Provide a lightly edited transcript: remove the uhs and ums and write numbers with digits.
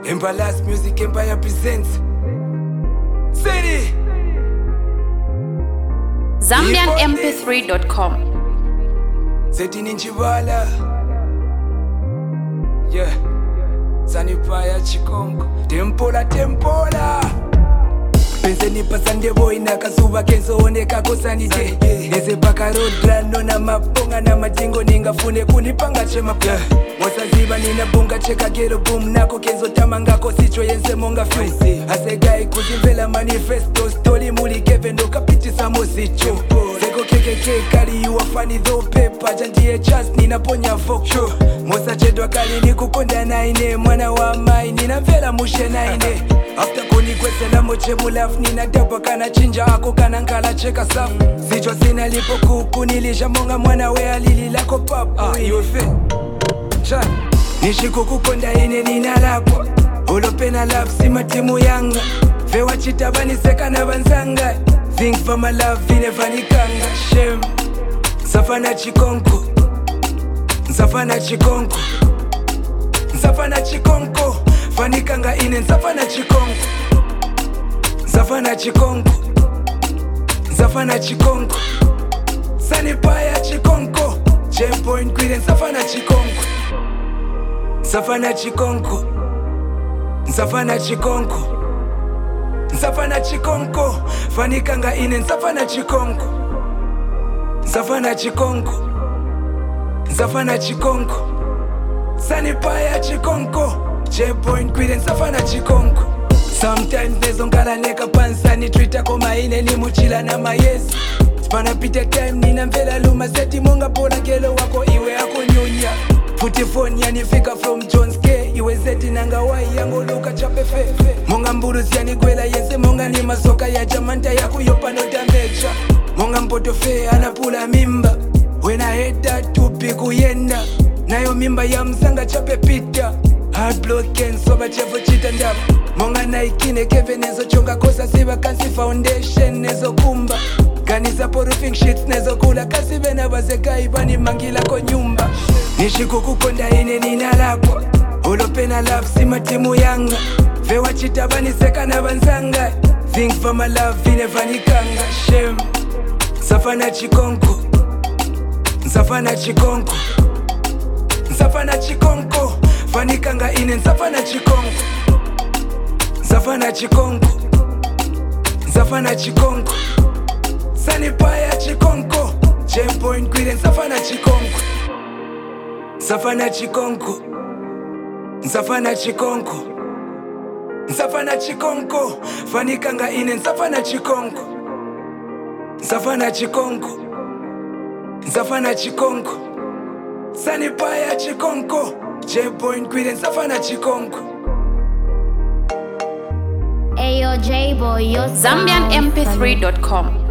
Embalas Music Empire presents City ZambianMP3.com. Zeti Ninjibala. Yeah. Zanipaya Chikongo. Tempola. Penseni pasande boy na kasuba kenzo oneka kosanite. Eze paka road grando na maponga na majengo ningafune kunipanga chema pya. Wasaziba nina bunga cheka gero boom nako kenzo tamanga ko sicho yense monga fuse. Asegai kuzimvela manifesto story muli kevendo kapiti samo sicho. Seko keke kali you are funny though paper jandiye chance ninaponya foko. Mosa chedwa kali nikukonda naine mwana wa mai ninavela mushe naine. After kuni kwese na moche mulaf nina dapa kana chinja ako kana nkala cheka safu. Sicho sina lipo kuku nilisha monga mwana wea lili lako papu. Yofe Chan Nishiku kukonda ine nina lako Olopena love sima timu yanga Vewa chitabani seka na banzanga Think for my love vinevanikanga Shem Safana chikonko Safana chikonko Safana chikonko Fanikanga ine Safana chikonko Safana chikonko Safana chikonko Sanipaya chikonko J-Point Queen Safana chikonko Safana chikonko Safana chikonko Safana chikonko Fanikanga ine Safana chikonko Safana chikonko Safana chikonko Sanipaya chikonko J-Point Queen Safana chikonko Sometimes nezongala neka pansani Twitter koma ine ni muchila na mayesi Spana pite time nina mvela luma seti monga pola gelo wako iwe ako nyonya Futi phone yanifika from Jones K Iwe zeti nanga wai yango luka chape fefe Monga mburuzi yanigwela yense monga ni masoka ya jamanta yaku yopa nota mecha Monga mpoto fe anapula mimba When I head that tupi kuyenda Nayo mimba ya mzanga chape pita Hard blood can soba chefo chita ndapa Monga naikine keve nezo chonga kosa siva kansi foundation nezo kumba Kanisa po roofing sheets nezo kula kasi vena wazekai bani mangila ko nyumba Nishiku kukonda ine nina lako Olopena love sima timu yanga Vewa chitabani seka na banzanga Think for my love vinevanikanga Shem Safana chikonko Safana chikonko Safana chikonko Fanikanga ine Safana chikonko Safana chikonko Safana chikonko Sanipaya chikonko J-Point Queen Safana chikonko Safana chikonko Safana chikonko Safana chikonko Fanikanga ine Safana chikonko Safana chikonko Safana chikonko Sanipaya chikonko J-Point Queen Safana chikonko Ayo J-Boy, ZambianMP3.com.